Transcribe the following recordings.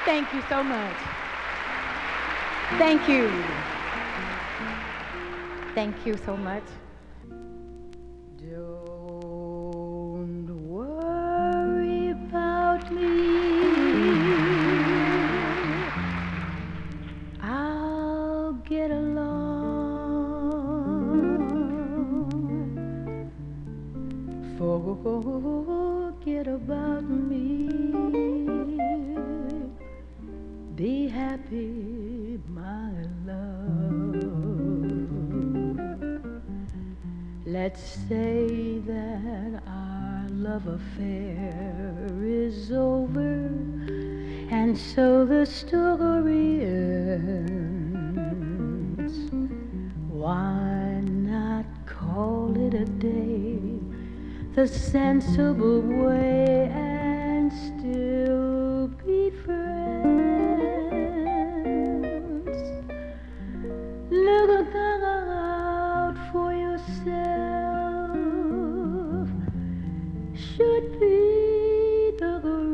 Thank you so much. Thank you. Thank you so much. Don't worry about me. I'll get along. Forget about me. Be happy, my love. Let's say that our love affair is over, and so the story ends. Why not call it a day, the sensible way, and still be friends? Look out for yourself, should be the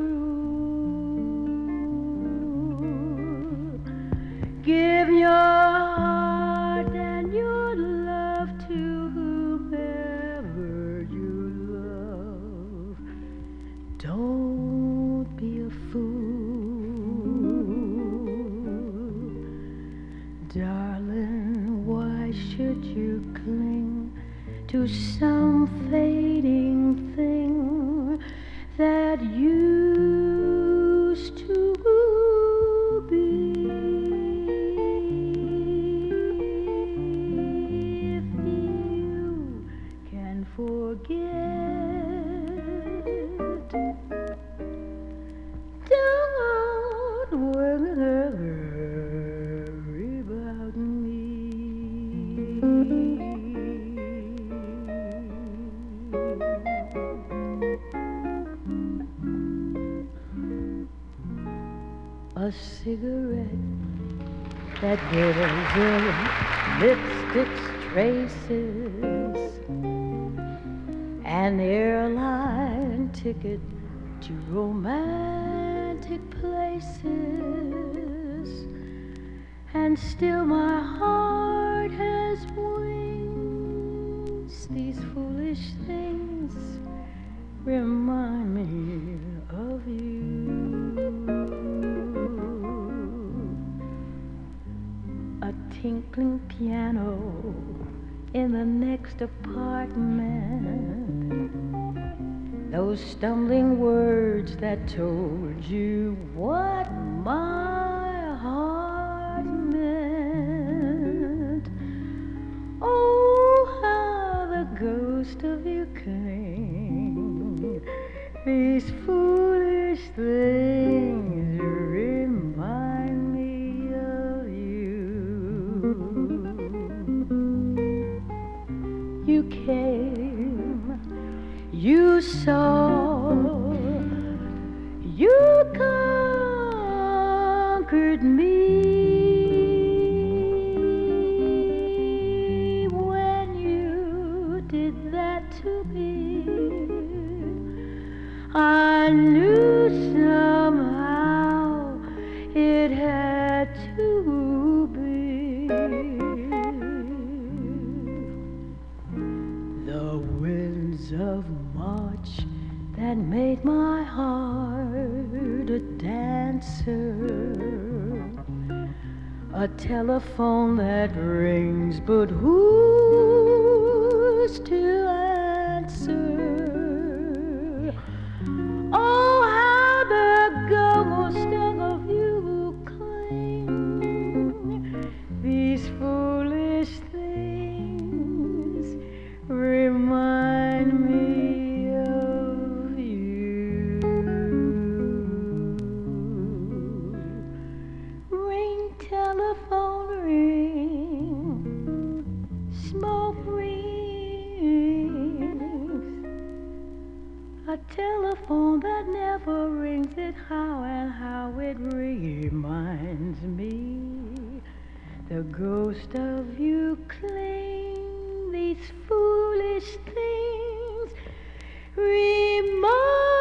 rule. Give your heart and your love to whomever you love. Don't be a fool. Darling, why should you cling to some fading thing that used to be? If you can forget, don't worry about me. A cigarette that bears your lipstick's traces, an airline ticket to romantic places, and still my heart has wings. These foolish things remind me of you. A tinkling piano in the next apartment, those stumbling words that told you what my heart meant. Oh, how the ghost of you cling. These foolish things remind me of you. You came, you saw, you conquered me. When you did that to me, I knew somehow it had to be. The winds of March that made my heart a dancer, a telephone that rings, but who's to answer? Oh, how the ghost of you cling. These foolish things remind me of you. Ring, telephone, ring. Smoke rings. A telephone that never rings, it how and how it reminds me. The ghost of you cling. These foolish things remind